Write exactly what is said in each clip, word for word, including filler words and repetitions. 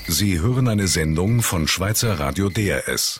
Sie hören eine Sendung von Schweizer Radio D R S.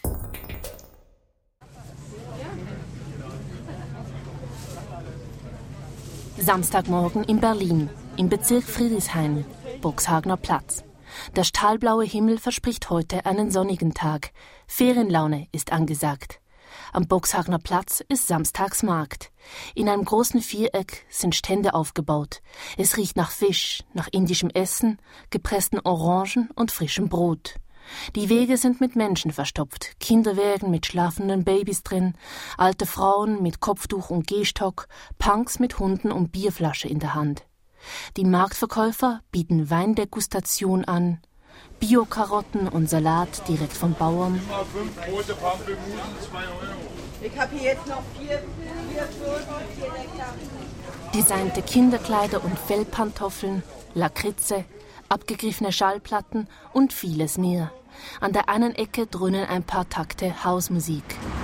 Samstagmorgen in Berlin, im Bezirk Friedrichshain, Boxhagener Platz. Der stahlblaue Himmel verspricht heute einen sonnigen Tag. Ferienlaune ist angesagt. Am Boxhagener Platz ist Samstagsmarkt. In einem großen Viereck sind Stände aufgebaut. Es riecht nach Fisch, nach indischem Essen, gepressten Orangen und frischem Brot. Die Wege sind mit Menschen verstopft, Kinderwägen mit schlafenden Babys drin, alte Frauen mit Kopftuch und Gehstock, Punks mit Hunden und Bierflasche in der Hand. Die Marktverkäufer bieten Weindegustation an, Bio-Karotten und Salat direkt vom Bauern. Fünf große Pampelmusen, zwei Euro. Ich habe hier jetzt noch vier, vier Soßen, vier Nektar. Designte Kinderkleider und Fellpantoffeln, Lakritze, abgegriffene Schallplatten und vieles mehr. An der einen Ecke dröhnen ein paar Takte Hausmusik.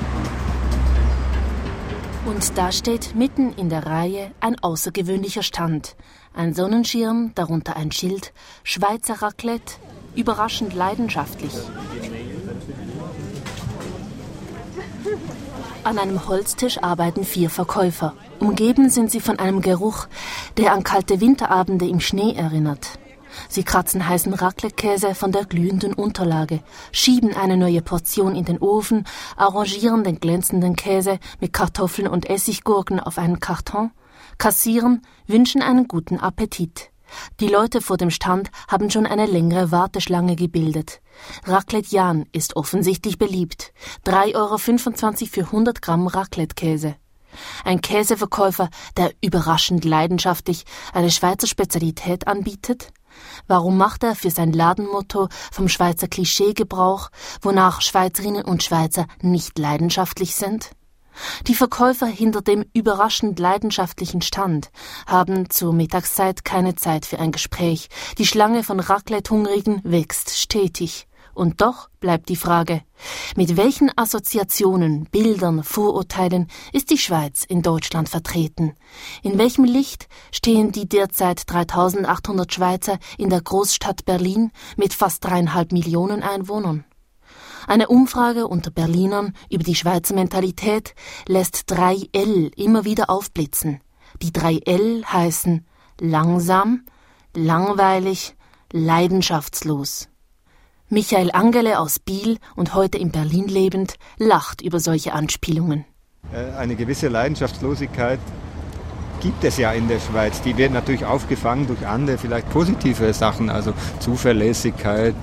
Und da steht mitten in der Reihe ein außergewöhnlicher Stand. Ein Sonnenschirm, darunter ein Schild, Schweizer Raclette, überraschend leidenschaftlich. An einem Holztisch arbeiten vier Verkäufer. Umgeben sind sie von einem Geruch, der an kalte Winterabende im Schnee erinnert. Sie kratzen heißen Raclette-Käse von der glühenden Unterlage, schieben eine neue Portion in den Ofen, arrangieren den glänzenden Käse mit Kartoffeln und Essiggurken auf einen Karton, kassieren, wünschen einen guten Appetit. Die Leute vor dem Stand haben schon eine längere Warteschlange gebildet. Raclette Jan ist offensichtlich beliebt. drei Euro fünfundzwanzig für hundert Gramm Raclette-Käse. Ein Käseverkäufer, der überraschend leidenschaftlich eine Schweizer Spezialität anbietet? Warum macht er für sein Ladenmotto vom Schweizer Klischee Gebrauch, wonach Schweizerinnen und Schweizer nicht leidenschaftlich sind? Die Verkäufer hinter dem überraschend leidenschaftlichen Stand haben zur Mittagszeit keine Zeit für ein Gespräch. Die Schlange von Raclette-Hungrigen wächst stetig. Und doch bleibt die Frage, mit welchen Assoziationen, Bildern, Vorurteilen ist die Schweiz in Deutschland vertreten? In welchem Licht stehen die derzeit dreitausendachthundert Schweizer in der Großstadt Berlin mit fast dreieinhalb Millionen Einwohnern? Eine Umfrage unter Berlinern über die Schweizer Mentalität lässt drei L immer wieder aufblitzen. Die drei L heißen langsam, langweilig, leidenschaftslos. Michael Angele aus Biel und heute in Berlin lebend, lacht über solche Anspielungen. Eine gewisse Leidenschaftslosigkeit gibt es ja in der Schweiz. Die wird natürlich aufgefangen durch andere, vielleicht positive Sachen, also Zuverlässigkeit,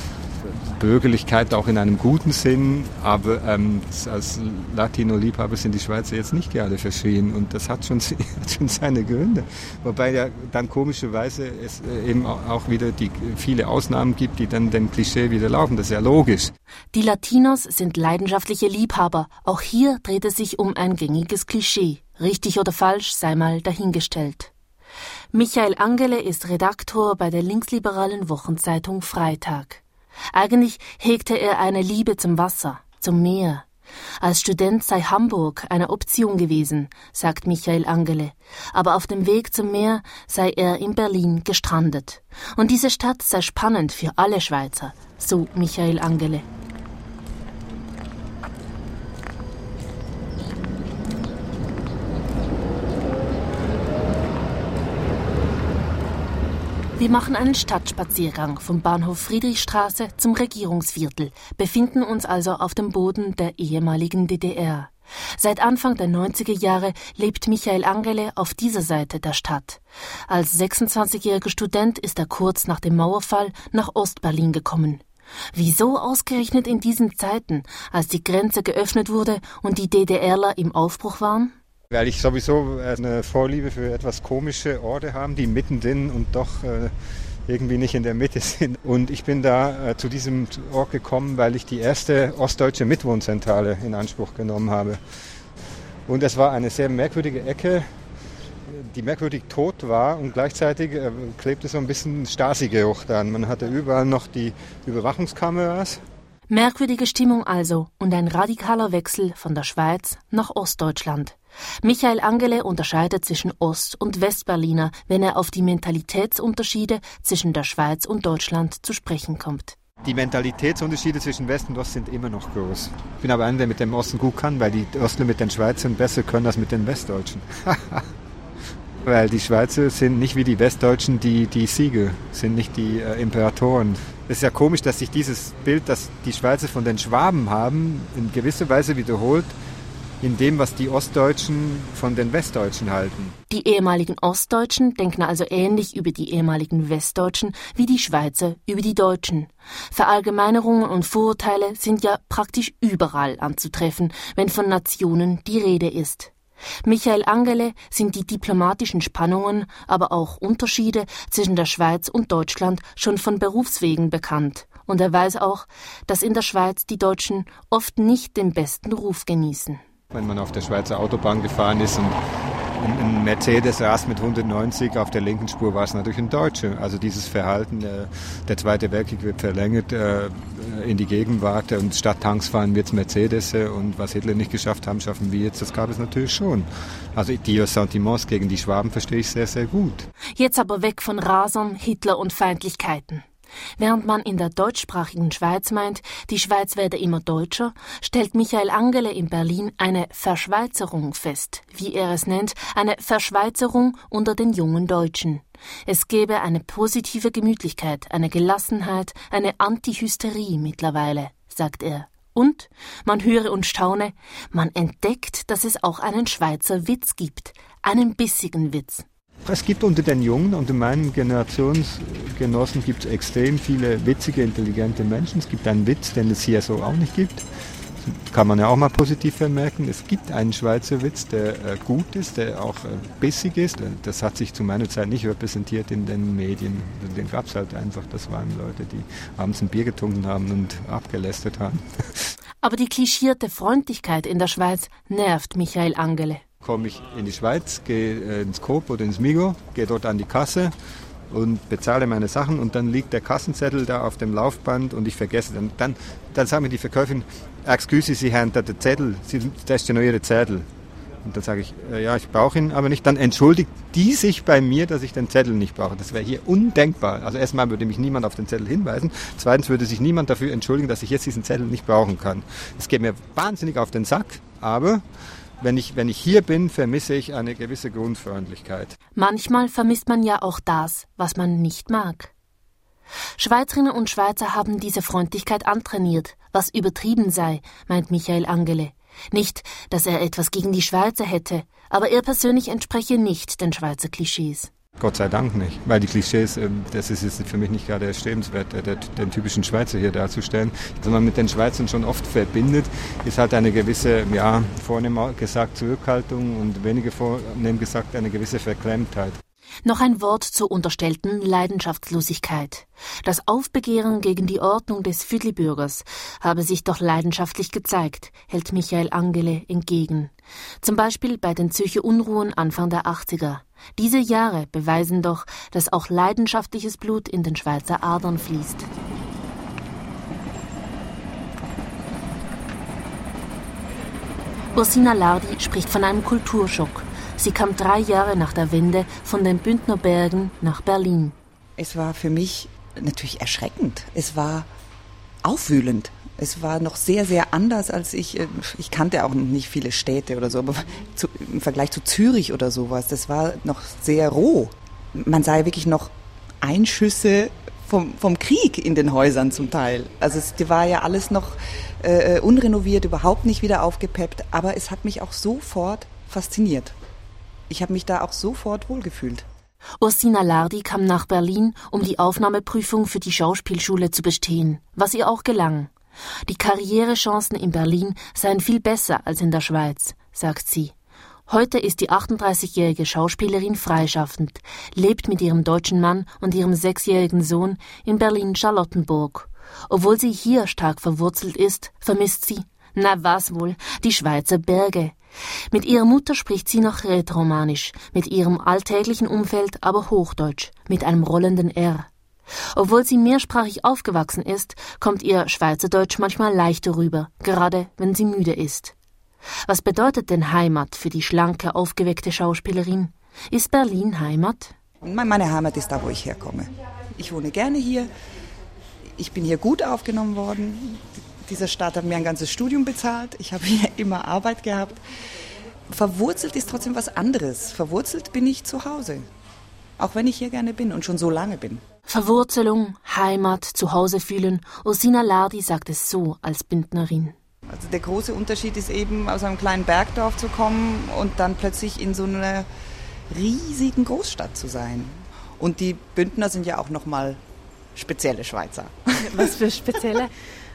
Bürgerlichkeit auch in einem guten Sinn, aber ähm, als Latino-Liebhaber sind die Schweizer jetzt nicht gerade verschrien und das hat schon, hat schon seine Gründe. Wobei ja dann komischerweise es eben auch wieder die viele Ausnahmen gibt, die dann dem Klischee wieder laufen. Das ist ja logisch. Die Latinos sind leidenschaftliche Liebhaber. Auch hier dreht es sich um ein gängiges Klischee. Richtig oder falsch sei mal dahingestellt. Michael Angele ist Redaktor bei der linksliberalen Wochenzeitung Freitag. Eigentlich hegte er eine Liebe zum Wasser, zum Meer. Als Student sei Hamburg eine Option gewesen, sagt Michael Angele. Aber auf dem Weg zum Meer sei er in Berlin gestrandet. Und diese Stadt sei spannend für alle Schweizer, so Michael Angele. Wir machen einen Stadtspaziergang vom Bahnhof Friedrichstraße zum Regierungsviertel, befinden uns also auf dem Boden der ehemaligen D D R. Seit Anfang der neunziger Jahre lebt Michael Angele auf dieser Seite der Stadt. Als sechsundzwanzigjähriger Student ist er kurz nach dem Mauerfall nach Ostberlin gekommen. Wieso ausgerechnet in diesen Zeiten, als die Grenze geöffnet wurde und die DDRler im Aufbruch waren? Weil ich sowieso eine Vorliebe für etwas komische Orte habe, die mittendrin und doch äh, irgendwie nicht in der Mitte sind. Und ich bin da äh, zu diesem Ort gekommen, weil ich die erste ostdeutsche Mitwohnzentrale in Anspruch genommen habe. Und es war eine sehr merkwürdige Ecke, die merkwürdig tot war und gleichzeitig äh, klebte so ein bisschen Stasi-Geruch dran. Man hatte überall noch die Überwachungskameras. Merkwürdige Stimmung also und ein radikaler Wechsel von der Schweiz nach Ostdeutschland. Michael Angele unterscheidet zwischen Ost- und Westberliner, wenn er auf die Mentalitätsunterschiede zwischen der Schweiz und Deutschland zu sprechen kommt. Die Mentalitätsunterschiede zwischen West und Ost sind immer noch groß. Ich bin aber einer, der mit dem Osten gut kann, weil die Ostler mit den Schweizern besser können als mit den Westdeutschen. Weil die Schweizer sind nicht wie die Westdeutschen die, die Sieger, sind nicht die äh, Imperatoren. Es ist ja komisch, dass sich dieses Bild, das die Schweizer von den Schwaben haben, in gewisser Weise wiederholt in dem, was die Ostdeutschen von den Westdeutschen halten. Die ehemaligen Ostdeutschen denken also ähnlich über die ehemaligen Westdeutschen wie die Schweizer über die Deutschen. Verallgemeinerungen und Vorurteile sind ja praktisch überall anzutreffen, wenn von Nationen die Rede ist. Michael Angele sind die diplomatischen Spannungen, aber auch Unterschiede zwischen der Schweiz und Deutschland schon von Berufswegen bekannt. Und er weiß auch, dass in der Schweiz die Deutschen oft nicht den besten Ruf genießen. Wenn man auf der Schweizer Autobahn gefahren ist und ein Mercedes saß mit hundertneunzig auf der linken Spur, war es natürlich ein Deutscher. Also dieses Verhalten, äh, der Zweite Weltkrieg wird verlängert äh, in die Gegenwart und statt Tanks fahren wir jetzt Mercedes und was Hitler nicht geschafft haben, schaffen wir jetzt. Das gab es natürlich schon. Also die Ressentiments gegen die Schwaben verstehe ich sehr, sehr gut. Jetzt aber weg von Rasern, Hitler und Feindlichkeiten. Während man in der deutschsprachigen Schweiz meint, die Schweiz werde immer deutscher, stellt Michael Angele in Berlin eine Verschweizerung fest, wie er es nennt, eine Verschweizerung unter den jungen Deutschen. Es gäbe eine positive Gemütlichkeit, eine Gelassenheit, eine Antihysterie mittlerweile, sagt er. Und, man höre und staune, man entdeckt, dass es auch einen Schweizer Witz gibt, einen bissigen Witz. Es gibt unter den Jungen, unter meinen Generationsgenossen gibt es extrem viele witzige, intelligente Menschen. Es gibt einen Witz, den es hier so auch nicht gibt. Das kann man ja auch mal positiv vermerken. Es gibt einen Schweizer Witz, der äh, gut ist, der auch äh, bissig ist. Das hat sich zu meiner Zeit nicht repräsentiert in den Medien. Den gab es halt einfach. Das waren Leute, die abends ein Bier getrunken haben und abgelästert haben. Aber die klischierte Freundlichkeit in der Schweiz nervt Michael Angele. Komme ich in die Schweiz, gehe ins Coop oder ins Migo, gehe dort an die Kasse und bezahle meine Sachen und dann liegt der Kassenzettel da auf dem Laufband und ich vergesse dann. Dann, dann sagt mir die Verkäuferin, excuse, Sie haben da den Zettel, das ist ja noch Ihre Zettel. Und dann sage ich, äh, ja, ich brauche ihn aber nicht. Dann entschuldigt die sich bei mir, dass ich den Zettel nicht brauche. Das wäre hier undenkbar. Also erstmal würde mich niemand auf den Zettel hinweisen. Zweitens würde sich niemand dafür entschuldigen, dass ich jetzt diesen Zettel nicht brauchen kann. Es geht mir wahnsinnig auf den Sack, aber Wenn ich, wenn ich hier bin, vermisse ich eine gewisse Grundfreundlichkeit. Manchmal vermisst man ja auch das, was man nicht mag. Schweizerinnen und Schweizer haben diese Freundlichkeit antrainiert, was übertrieben sei, meint Michael Angele. Nicht, dass er etwas gegen die Schweizer hätte, aber er persönlich entspreche nicht den Schweizer Klischees. Gott sei Dank nicht, weil die Klischees, das ist jetzt für mich nicht gerade erstrebenswert, den typischen Schweizer hier darzustellen. Was man mit den Schweizern schon oft verbindet, ist halt eine gewisse, ja, vornehm gesagt Zurückhaltung und weniger vornehm gesagt eine gewisse Verklemmtheit. Noch ein Wort zur unterstellten Leidenschaftslosigkeit. Das Aufbegehren gegen die Ordnung des Viertelbürgers habe sich doch leidenschaftlich gezeigt, hält Michael Angele entgegen. Zum Beispiel bei den Zürcher Unruhen Anfang der achtziger. Diese Jahre beweisen doch, dass auch leidenschaftliches Blut in den Schweizer Adern fließt. Ursina Lardi spricht von einem Kulturschock. Sie kam drei Jahre nach der Wende von den Bündner Bergen nach Berlin. Es war für mich natürlich erschreckend. Es war aufwühlend. Es war noch sehr, sehr anders als ich, ich kannte auch nicht viele Städte oder so, aber zu, im Vergleich zu Zürich oder sowas, das war noch sehr roh. Man sah ja wirklich noch Einschüsse vom, vom Krieg in den Häusern zum Teil. Also es war ja alles noch äh, unrenoviert, überhaupt nicht wieder aufgepeppt, aber es hat mich auch sofort fasziniert. Ich habe mich da auch sofort wohlgefühlt. Ursina Lardi kam nach Berlin, um die Aufnahmeprüfung für die Schauspielschule zu bestehen, was ihr auch gelang. Die Karrierechancen in Berlin seien viel besser als in der Schweiz, sagt sie. Heute ist die achtunddreißigjährige Schauspielerin freischaffend, lebt mit ihrem deutschen Mann und ihrem sechsjährigen Sohn in Berlin-Charlottenburg. Obwohl sie hier stark verwurzelt ist, vermisst sie, na was wohl, die Schweizer Berge. Mit ihrer Mutter spricht sie noch rätoromanisch, mit ihrem alltäglichen Umfeld aber Hochdeutsch, mit einem rollenden R. Obwohl sie mehrsprachig aufgewachsen ist, kommt ihr Schweizerdeutsch manchmal leichter rüber, gerade wenn sie müde ist. Was bedeutet denn Heimat für die schlanke, aufgeweckte Schauspielerin? Ist Berlin Heimat? Meine Heimat ist da, wo ich herkomme. Ich wohne gerne hier. Ich bin hier gut aufgenommen worden. Dieser Staat hat mir ein ganzes Studium bezahlt. Ich habe hier immer Arbeit gehabt. Verwurzelt ist trotzdem was anderes. Verwurzelt bin ich zu Hause. Auch wenn ich hier gerne bin und schon so lange bin. Verwurzelung, Heimat, Zuhause fühlen. Ursina Lardi sagt es so als Bündnerin. Also der große Unterschied ist eben, aus einem kleinen Bergdorf zu kommen und dann plötzlich in so einer riesigen Großstadt zu sein. Und die Bündner sind ja auch nochmal spezielle Schweizer. Was für spezielle?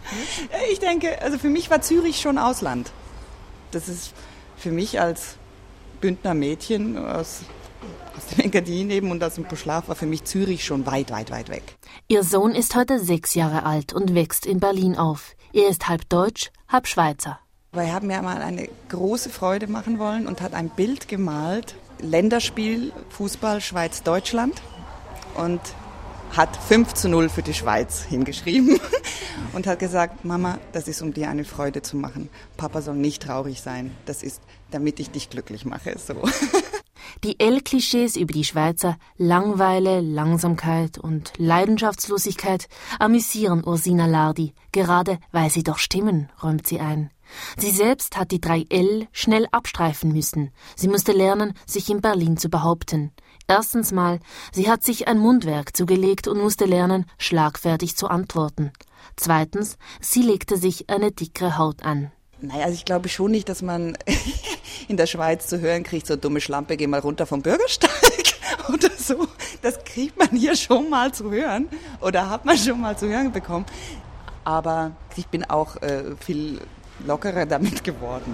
Ich denke, also für mich war Zürich schon Ausland. Das ist für mich als Bündner Mädchen aus, aus dem Engadin eben und aus dem Puschlaf war für mich Zürich schon weit, weit, weit weg. Ihr Sohn ist heute sechs Jahre alt und wächst in Berlin auf. Er ist halb Deutsch, halb Schweizer. Wir haben ja mal eine große Freude machen wollen und hat ein Bild gemalt, Länderspiel, Fußball, Schweiz-Deutschland und hat fünf zu null für die Schweiz hingeschrieben und hat gesagt, Mama, das ist, um dir eine Freude zu machen. Papa soll nicht traurig sein. Das ist, damit ich dich glücklich mache. So. Die L-Klischees über die Schweizer, Langweile, Langsamkeit und Leidenschaftslosigkeit amüsieren Ursina Lardi, gerade weil sie doch stimmen, räumt sie ein. Sie selbst hat die drei L schnell abstreifen müssen. Sie musste lernen, sich in Berlin zu behaupten. Erstens mal, sie hat sich ein Mundwerk zugelegt und musste lernen, schlagfertig zu antworten. Zweitens, sie legte sich eine dickere Haut an. Naja, also ich glaube schon nicht, dass man in der Schweiz zu hören kriegt, so dumme Schlampe, geh mal runter vom Bürgersteig oder so. Das kriegt man hier schon mal zu hören oder hat man schon mal zu hören bekommen. Aber ich bin auch äh, viel lockerer damit geworden.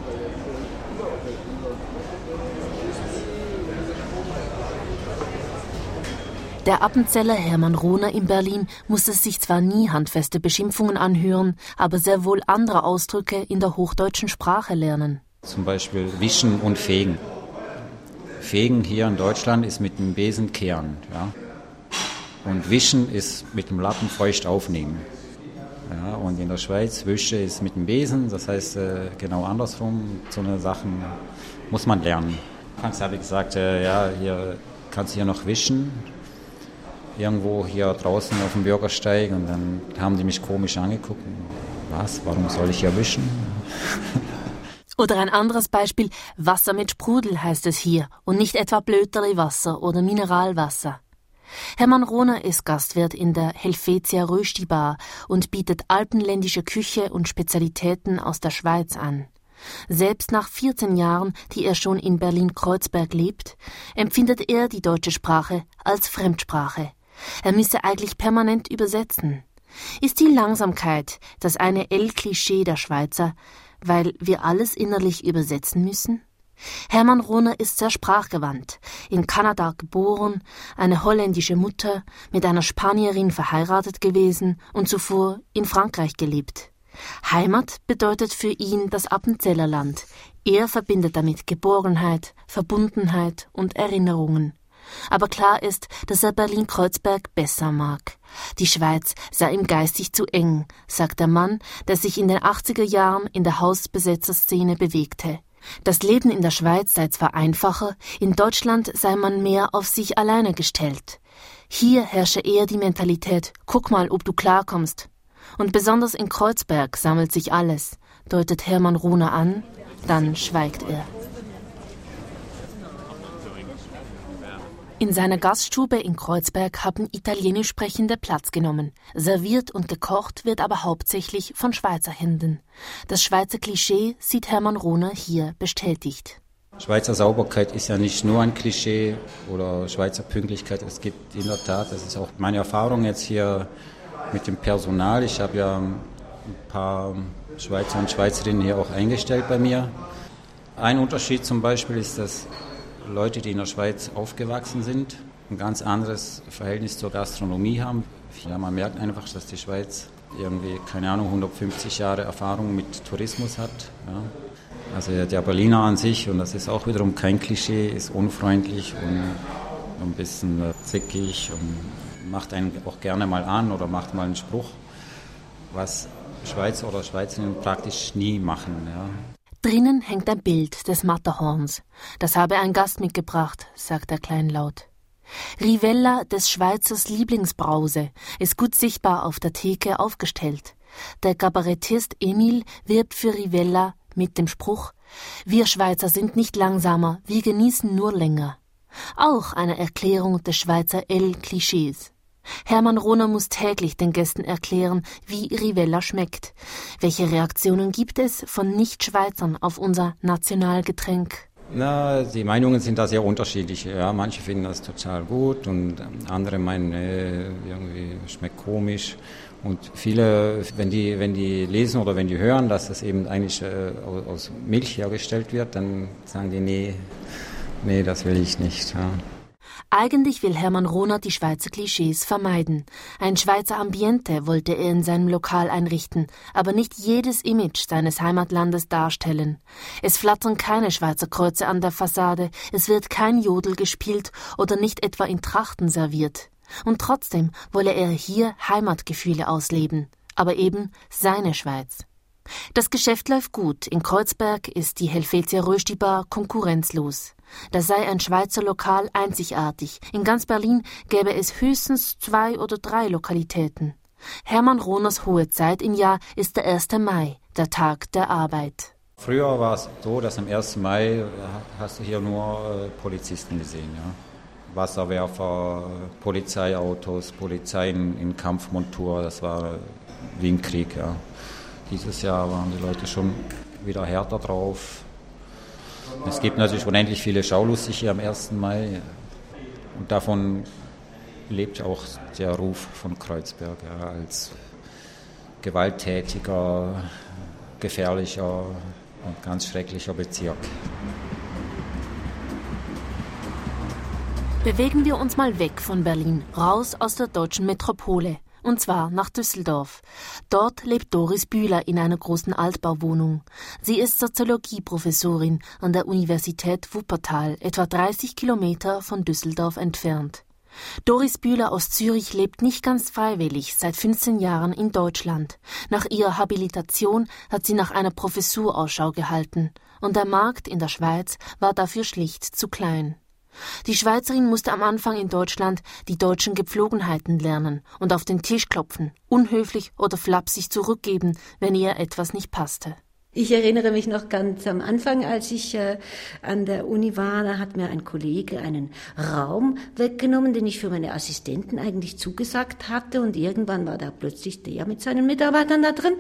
Der Appenzeller Hermann Rohner in Berlin musste sich zwar nie handfeste Beschimpfungen anhören, aber sehr wohl andere Ausdrücke in der hochdeutschen Sprache lernen. Zum Beispiel wischen und fegen. Fegen hier in Deutschland ist mit dem Besen kehren. Ja? Und wischen ist mit dem Lappen feucht aufnehmen. Ja, und in der Schweiz, Wische ist mit dem Besen, das heißt äh, genau andersrum. So eine Sachen muss man lernen. Anfangs habe ich gesagt, äh, ja, hier kannst du hier noch wischen. Irgendwo hier draußen auf dem Bürgersteig und dann haben die mich komisch angeguckt. Was, warum soll ich hier wischen? Oder ein anderes Beispiel, Wasser mit Sprudel heißt es hier und nicht etwa Blöterli-Wasser oder Mineralwasser. Hermann Rohner ist Gastwirt in der Helvetia Rösti Bar und bietet alpenländische Küche und Spezialitäten aus der Schweiz an. Selbst nach vierzehn Jahren, die er schon in Berlin-Kreuzberg lebt, empfindet er die deutsche Sprache als Fremdsprache. Er müsse eigentlich permanent übersetzen. Ist die Langsamkeit das eine L-Klischee der Schweizer, weil wir alles innerlich übersetzen müssen? Hermann Rohner ist sehr sprachgewandt, in Kanada geboren, eine holländische Mutter, mit einer Spanierin verheiratet gewesen und zuvor in Frankreich gelebt. Heimat bedeutet für ihn das Appenzeller Land. Er verbindet damit Geborgenheit, Verbundenheit und Erinnerungen. Aber klar ist, dass er Berlin-Kreuzberg besser mag. Die Schweiz sei ihm geistig zu eng, sagt der Mann, der sich in den achtziger Jahren in der Hausbesetzerszene bewegte. Das Leben in der Schweiz sei zwar einfacher, in Deutschland sei man mehr auf sich alleine gestellt. Hier herrsche eher die Mentalität, guck mal, ob du klarkommst. Und besonders in Kreuzberg sammelt sich alles, deutet Hermann Rohner an, dann schweigt er. In seiner Gaststube in Kreuzberg haben Italienisch Sprechende Platz genommen. Serviert und gekocht wird aber hauptsächlich von Schweizer Händen. Das Schweizer Klischee sieht Hermann Rohner hier bestätigt. Schweizer Sauberkeit ist ja nicht nur ein Klischee oder Schweizer Pünktlichkeit. Es gibt in der Tat, das ist auch meine Erfahrung jetzt hier mit dem Personal. Ich habe ja ein paar Schweizer und Schweizerinnen hier auch eingestellt bei mir. Ein Unterschied zum Beispiel ist, dass Leute, die in der Schweiz aufgewachsen sind, ein ganz anderes Verhältnis zur Gastronomie haben. Ja, man merkt einfach, dass die Schweiz irgendwie, keine Ahnung, hundertfünfzig Jahre Erfahrung mit Tourismus hat. Ja. Also der Berliner an sich, und das ist auch wiederum kein Klischee, ist unfreundlich und ein bisschen zickig und macht einen auch gerne mal an oder macht mal einen Spruch, was Schweizer oder Schweizerinnen praktisch nie machen. Ja. Drinnen hängt ein Bild des Matterhorns. Das habe ein Gast mitgebracht, sagt er kleinlaut. Rivella, des Schweizers Lieblingsbrause, ist gut sichtbar auf der Theke aufgestellt. Der Kabarettist Emil wirbt für Rivella mit dem Spruch: Wir Schweizer sind nicht langsamer, wir genießen nur länger. Auch eine Erklärung des Schweizer L-Klischees. Hermann Rohner muss täglich den Gästen erklären, wie Rivella schmeckt. Welche Reaktionen gibt es von Nicht-Schweizern auf unser Nationalgetränk? Na, die Meinungen sind da sehr unterschiedlich. Ja, manche finden das total gut und andere meinen, nee, irgendwie schmeckt komisch. Und viele, wenn die, wenn die lesen oder wenn die hören, dass das eben eigentlich äh, aus Milch hergestellt wird, dann sagen die, nee, nee, das will ich nicht. Ja. Eigentlich will Hermann Rohner die Schweizer Klischees vermeiden. Ein Schweizer Ambiente wollte er in seinem Lokal einrichten, aber nicht jedes Image seines Heimatlandes darstellen. Es flattern keine Schweizer Kreuze an der Fassade, es wird kein Jodel gespielt oder nicht etwa in Trachten serviert. Und trotzdem wolle er hier Heimatgefühle ausleben, aber eben seine Schweiz. Das Geschäft läuft gut. In Kreuzberg ist die Helvetia Rösti Bar konkurrenzlos. Da sei ein Schweizer Lokal einzigartig. In ganz Berlin gäbe es höchstens zwei oder drei Lokalitäten. Hermann Rohners hohe Zeit im Jahr ist der erste Mai, der Tag der Arbeit. Früher war es so, dass am ersten Mai hast du hier nur äh, Polizisten gesehen. Ja? Wasserwerfer, Polizeiautos, Polizei in, in Kampfmontur, das war wie ein Krieg. Ja. Dieses Jahr waren die Leute schon wieder härter drauf. Es gibt natürlich unendlich viele Schaulustige hier am ersten Mai und davon lebt auch der Ruf von Kreuzberg ja, als gewalttätiger, gefährlicher und ganz schrecklicher Bezirk. Bewegen wir uns mal weg von Berlin, raus aus der deutschen Metropole. Und zwar nach Düsseldorf. Dort lebt Doris Bühler in einer großen Altbauwohnung. Sie ist Soziologieprofessorin an der Universität Wuppertal, etwa dreißig Kilometer von Düsseldorf entfernt. Doris Bühler aus Zürich lebt nicht ganz freiwillig seit fünfzehn Jahren in Deutschland. Nach ihrer Habilitation hat sie nach einer Professur Ausschau gehalten. Und der Markt in der Schweiz war dafür schlicht zu klein. Die Schweizerin musste am Anfang in Deutschland die deutschen Gepflogenheiten lernen und auf den Tisch klopfen, unhöflich oder flapsig zurückgeben, wenn ihr etwas nicht passte. Ich erinnere mich noch ganz am Anfang, als ich äh, an der Uni war, da hat mir ein Kollege einen Raum weggenommen, den ich für meine Assistenten eigentlich zugesagt hatte, und irgendwann war da plötzlich der mit seinen Mitarbeitern da drin,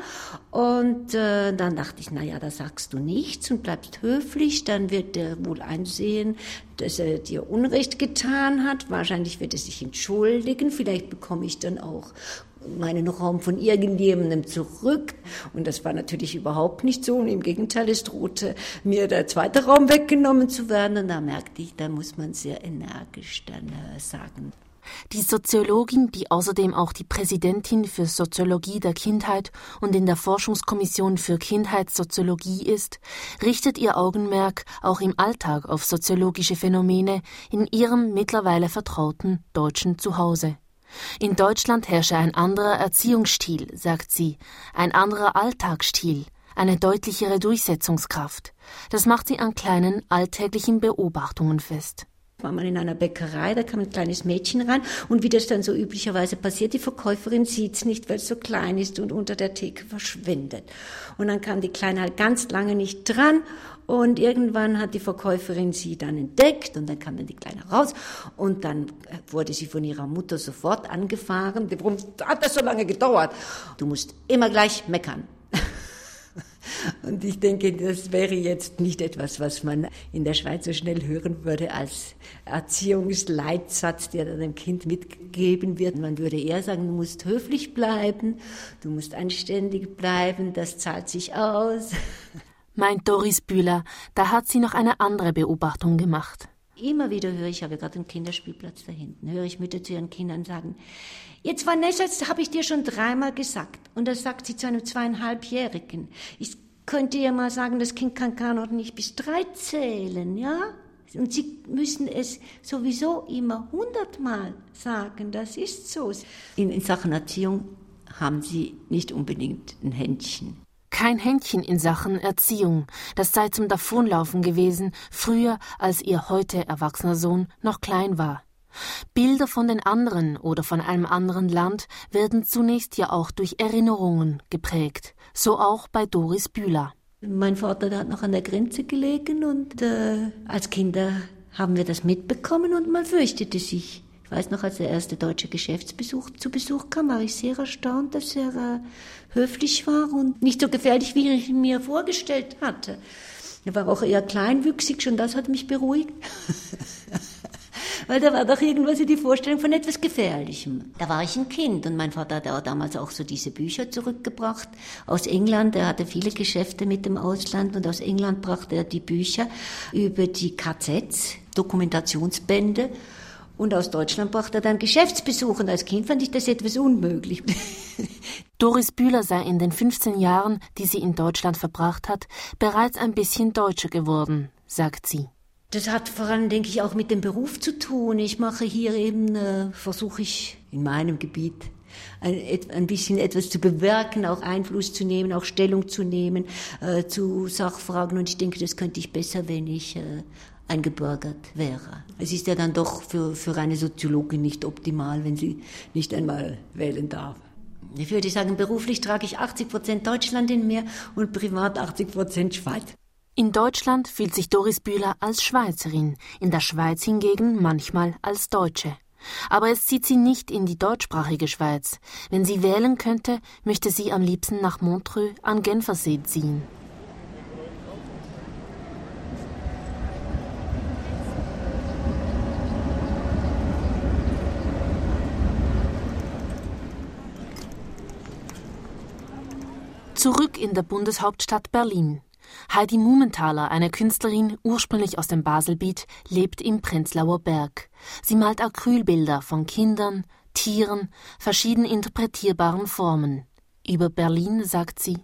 und äh, dann dachte ich, naja, da sagst du nichts und bleibst höflich, dann wird er wohl einsehen, dass er dir Unrecht getan hat, wahrscheinlich wird er sich entschuldigen, vielleicht bekomme ich dann auch meinen Raum von irgendjemandem zurück. Und das war natürlich überhaupt nicht so. Und im Gegenteil, es drohte mir der zweite Raum weggenommen zu werden. Und da merkte ich, da muss man sehr energisch dann äh, sagen. Die Soziologin, die außerdem auch die Präsidentin für Soziologie der Kindheit und in der Forschungskommission für Kindheitssoziologie ist, richtet ihr Augenmerk auch im Alltag auf soziologische Phänomene in ihrem mittlerweile vertrauten deutschen Zuhause. In Deutschland herrsche ein anderer Erziehungsstil, sagt sie, ein anderer Alltagsstil, eine deutlichere Durchsetzungskraft. Das macht sie an kleinen, alltäglichen Beobachtungen fest. War man in einer Bäckerei, da kam ein kleines Mädchen rein, und wie das dann so üblicherweise passiert, die Verkäuferin sieht's nicht, weil es so klein ist und unter der Theke verschwindet. Und dann kam die Kleine halt ganz lange nicht dran, und irgendwann hat die Verkäuferin sie dann entdeckt, und dann kam dann die Kleine raus, und dann wurde sie von ihrer Mutter sofort angefahren. Warum hat das so lange gedauert? Du musst immer gleich meckern. Und ich denke, das wäre jetzt nicht etwas, was man in der Schweiz so schnell hören würde als Erziehungsleitsatz, der dann dem Kind mitgegeben wird. Man würde eher sagen, du musst höflich bleiben, du musst anständig bleiben, das zahlt sich aus. Meint Doris Bühler, da hat sie noch eine andere Beobachtung gemacht. Immer wieder höre ich, ich habe gerade einen Kinderspielplatz da hinten, höre ich Mütter zu ihren Kindern sagen, jetzt Vanessa, das habe ich dir schon dreimal gesagt. Und das sagt sie zu einem zweieinhalbjährigen. Ich könnte ihr mal sagen, das Kind kann gar noch nicht bis drei zählen, ja? Und Sie müssen es sowieso immer hundertmal sagen, das ist so. In, in Sachen Erziehung haben Sie nicht unbedingt ein Händchen. Kein Händchen in Sachen Erziehung, das sei zum Davonlaufen gewesen, früher als ihr heute erwachsener Sohn noch klein war. Bilder von den anderen oder von einem anderen Land werden zunächst ja auch durch Erinnerungen geprägt, so auch bei Doris Bühler. Mein Vater, der hat noch an der Grenze gelegen und äh, als Kinder haben wir das mitbekommen und man fürchtete sich. Ich weiß noch, als der erste deutsche Geschäftsbesuch zu Besuch kam, war ich sehr erstaunt, dass er äh, höflich war und nicht so gefährlich, wie ich mir vorgestellt hatte. Er war auch eher kleinwüchsig, schon das hat mich beruhigt. Weil da war doch irgendwas in die Vorstellung von etwas Gefährlichem. Da war ich ein Kind und mein Vater hat auch damals auch so diese Bücher zurückgebracht aus England. Er hatte viele Geschäfte mit dem Ausland und aus England brachte er die Bücher über die K Zs, Dokumentationsbände. Und aus Deutschland brachte er dann Geschäftsbesuche. Und als Kind fand ich das etwas unmöglich. Doris Bühler sei in den fünfzehn Jahren, die sie in Deutschland verbracht hat, bereits ein bisschen deutscher geworden, sagt sie. Das hat vor allem, denke ich, auch mit dem Beruf zu tun. Ich mache hier eben, äh, versuche ich in meinem Gebiet ein, ein bisschen etwas zu bewirken, auch Einfluss zu nehmen, auch Stellung zu nehmen äh, zu Sachfragen. Und ich denke, das könnte ich besser, wenn ich äh, eingebürgert wäre. Es ist ja dann doch für, für eine Soziologin nicht optimal, wenn sie nicht einmal wählen darf. Ich würde sagen, beruflich trage ich achtzig Prozent Deutschland in mir und privat achtzig Prozent Schweiz. In Deutschland fühlt sich Doris Bühler als Schweizerin, in der Schweiz hingegen manchmal als Deutsche. Aber es zieht sie nicht in die deutschsprachige Schweiz. Wenn sie wählen könnte, möchte sie am liebsten nach Montreux an Genfersee ziehen. Zurück in der Bundeshauptstadt Berlin. Heidi Mumenthaler, eine Künstlerin, ursprünglich aus dem Baselbiet, lebt im Prenzlauer Berg. Sie malt Acrylbilder von Kindern, Tieren, verschieden interpretierbaren Formen. Über Berlin sagt sie: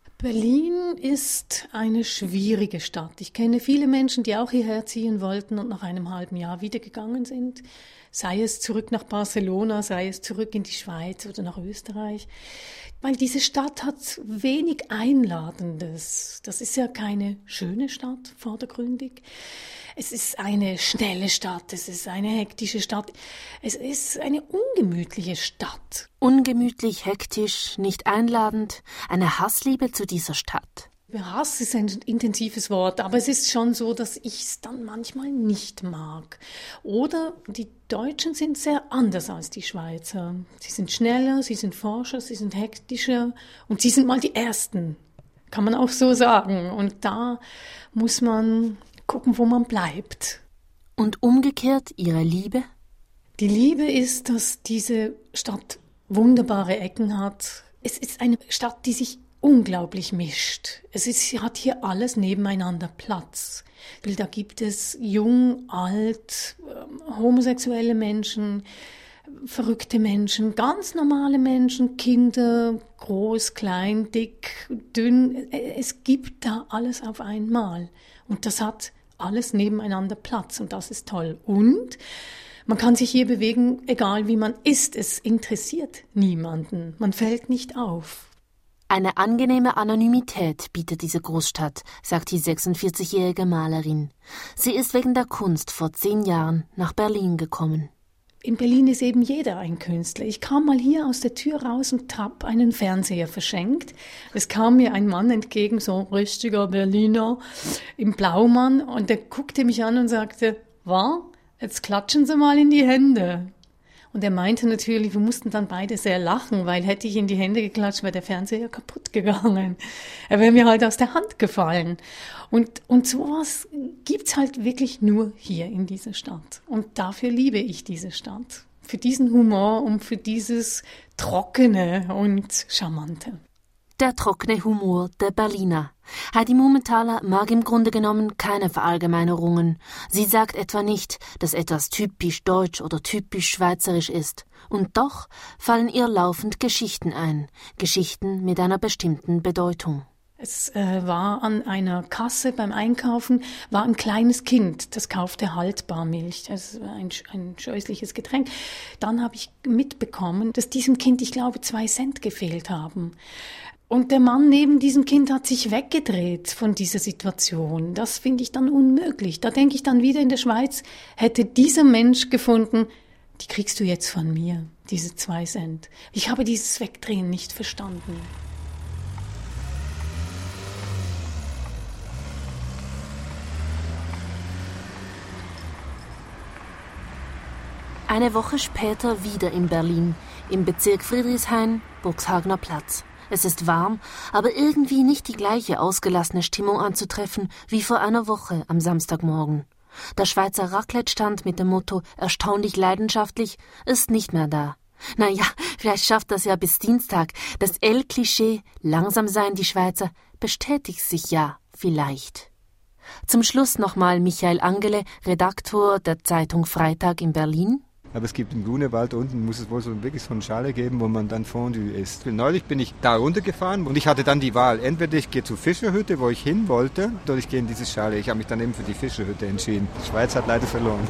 Berlin ist eine schwierige Stadt. Ich kenne viele Menschen, die auch hierher ziehen wollten und nach einem halben Jahr wieder gegangen sind. Sei es zurück nach Barcelona, sei es zurück in die Schweiz oder nach Österreich. Weil diese Stadt hat wenig Einladendes. Das ist ja keine schöne Stadt, vordergründig. Es ist eine schnelle Stadt, es ist eine hektische Stadt. Es ist eine ungemütliche Stadt. Ungemütlich, hektisch, nicht einladend. Eine Hassliebe zu dieser Stadt. Hass ist ein intensives Wort, aber es ist schon so, dass ich es dann manchmal nicht mag. Oder die Deutschen sind sehr anders als die Schweizer. Sie sind schneller, sie sind forscher, sie sind hektischer und sie sind mal die Ersten, kann man auch so sagen. Und da muss man gucken, wo man bleibt. Und umgekehrt ihre Liebe? Die Liebe ist, dass diese Stadt wunderbare Ecken hat. Es ist eine Stadt, die sich unglaublich mischt. Es ist, hat hier alles nebeneinander Platz. Da gibt es jung, alt, homosexuelle Menschen, verrückte Menschen, ganz normale Menschen, Kinder, groß, klein, dick, dünn. Es gibt da alles auf einmal. Und das hat alles nebeneinander Platz und das ist toll. Und man kann sich hier bewegen, egal wie man ist. Es interessiert niemanden. Man fällt nicht auf. Eine angenehme Anonymität bietet diese Großstadt, sagt die sechsundvierzigjährige Malerin. Sie ist wegen der Kunst vor zehn Jahren nach Berlin gekommen. In Berlin ist eben jeder ein Künstler. Ich kam mal hier aus der Tür raus und habe einen Fernseher verschenkt. Es kam mir ein Mann entgegen, so ein richtiger Berliner, im Blaumann, und der guckte mich an und sagte: "Was? Jetzt klatschen Sie mal in die Hände." Und er meinte natürlich, wir mussten dann beide sehr lachen, weil hätte ich in die Hände geklatscht, wäre der Fernseher kaputt gegangen. Er wäre mir halt aus der Hand gefallen. Und, und sowas gibt's halt wirklich nur hier in dieser Stadt. Und dafür liebe ich diese Stadt. Für diesen Humor und für dieses Trockene und Charmante. Der trockene Humor der Berliner. Heidi Mumenthaler mag im Grunde genommen keine Verallgemeinerungen. Sie sagt etwa nicht, dass etwas typisch deutsch oder typisch schweizerisch ist. Und doch fallen ihr laufend Geschichten ein. Geschichten mit einer bestimmten Bedeutung. Es äh, war an einer Kasse beim Einkaufen, war ein kleines Kind, das kaufte Haltbarmilch. Das war ein, ein scheußliches Getränk. Dann habe ich mitbekommen, dass diesem Kind, ich glaube, zwei Cent gefehlt haben. Und der Mann neben diesem Kind hat sich weggedreht von dieser Situation. Das finde ich dann unmöglich. Da denke ich dann wieder, in der Schweiz hätte dieser Mensch gefunden, die kriegst du jetzt von mir, diese zwei Cent. Ich habe dieses Wegdrehen nicht verstanden. Eine Woche später wieder in Berlin, im Bezirk Friedrichshain, Burgshagner Platz. Es ist warm, aber irgendwie nicht die gleiche ausgelassene Stimmung anzutreffen wie vor einer Woche am Samstagmorgen. Der Schweizer Raclette-Stand mit dem Motto »erstaunlich leidenschaftlich« ist nicht mehr da. Naja, vielleicht schafft das ja bis Dienstag. Das L-Klischee »langsam seien die Schweizer« bestätigt sich ja vielleicht. Zum Schluss nochmal Michael Angele, Redaktor der Zeitung Freitag in Berlin. Aber es gibt im Grunewald unten, muss es wohl so wirklich so eine Schale geben, wo man dann Fondue isst. Neulich bin ich da runtergefahren und ich hatte dann die Wahl. Entweder ich gehe zur Fischerhütte, wo ich hin wollte, oder ich gehe in diese Schale. Ich habe mich dann eben für die Fischerhütte entschieden. Die Schweiz hat leider verloren.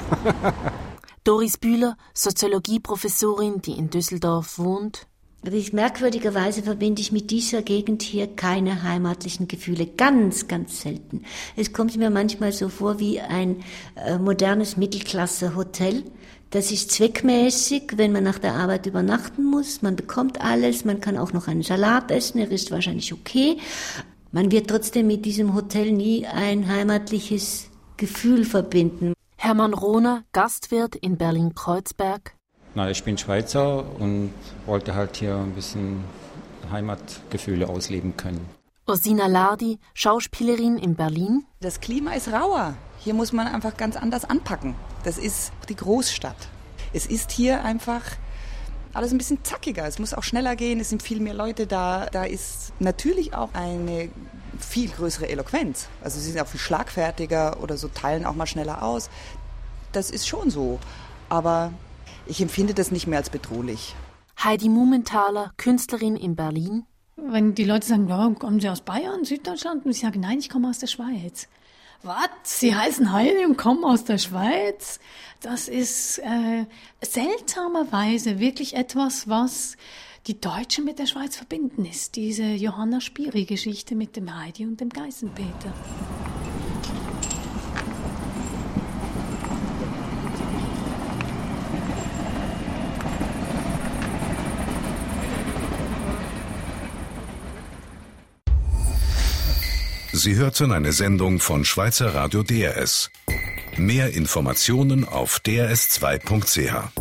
Doris Bühler, Soziologieprofessorin, die in Düsseldorf wohnt. Ich, merkwürdigerweise verbinde ich mit dieser Gegend hier keine heimatlichen Gefühle. Ganz, ganz selten. Es kommt mir manchmal so vor wie ein äh, modernes Mittelklasse-Hotel. Das ist zweckmäßig, wenn man nach der Arbeit übernachten muss. Man bekommt alles, man kann auch noch einen Salat essen, er ist wahrscheinlich okay. Man wird trotzdem mit diesem Hotel nie ein heimatliches Gefühl verbinden. Hermann Rohner, Gastwirt in Berlin-Kreuzberg. Na, ich bin Schweizer und wollte halt hier ein bisschen Heimatgefühle ausleben können. Ursina Lardi, Schauspielerin in Berlin. Das Klima ist rauer. Hier muss man einfach ganz anders anpacken. Das ist die Großstadt. Es ist hier einfach alles ein bisschen zackiger. Es muss auch schneller gehen. Es sind viel mehr Leute da. Da ist natürlich auch eine viel größere Eloquenz. Also sie sind auch viel schlagfertiger oder so, teilen auch mal schneller aus. Das ist schon so. Aber ich empfinde das nicht mehr als bedrohlich. Heidi Mumenthaler, Künstlerin in Berlin. Wenn die Leute sagen, ja, kommen Sie aus Bayern, Süddeutschland? Und ich sage, nein, ich komme aus der Schweiz. Was? Sie heißen Heidi und kommen aus der Schweiz? Das ist äh, seltsamerweise wirklich etwas, was die Deutschen mit der Schweiz verbinden ist. Diese Johanna Spiri-Geschichte mit dem Heidi und dem Geißenpeter. Sie hörten eine Sendung von Schweizer Radio D R S. Mehr Informationen auf d r s zwei punkt c h.